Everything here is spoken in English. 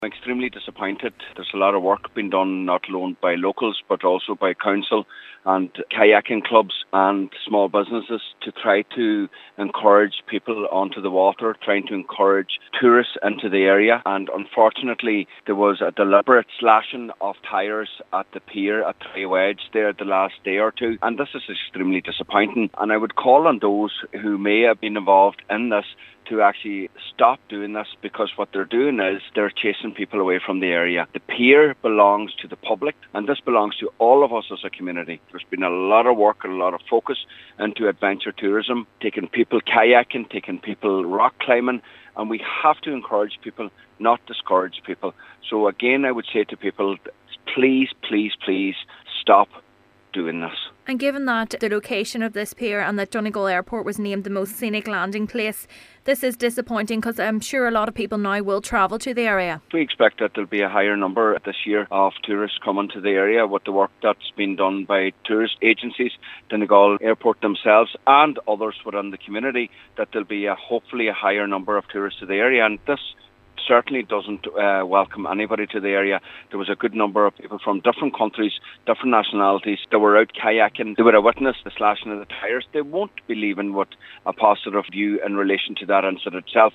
I'm extremely disappointed. There's a lot of work being done not alone by locals but also by council and kayaking clubs and small businesses to try to encourage people onto the water, trying to encourage tourists into the area. And unfortunately, there was a deliberate slashing of tyres at the pier at Tray Wedge there the last day or two. And this is extremely disappointing. And I would call on those who may have been involved in this to actually stop doing this, because what they're doing is they're chasing people away from the area. The pier belongs to the public, and this belongs to all of us as a community. There's been a lot of work and a lot of focus into adventure tourism, taking people kayaking, taking people rock climbing, and we have to encourage people, not discourage people. So again, I would say to people, please, please, please stop doing this. And given that the location of this pier and that Donegal Airport was named the most scenic landing place, this is disappointing, because I'm sure a lot of people now will travel to the area. We expect that there'll be a higher number this year of tourists coming to the area with the work that's been done by tourist agencies, Donegal Airport themselves and others within the community, that there'll be hopefully a higher number of tourists to the area. And this certainly doesn't welcome anybody to the area. There was a good number of people from different countries, different nationalities that were out kayaking. They would have witnessed the slashing of the tyres. They won't be leaving with a positive view in relation to that incident itself.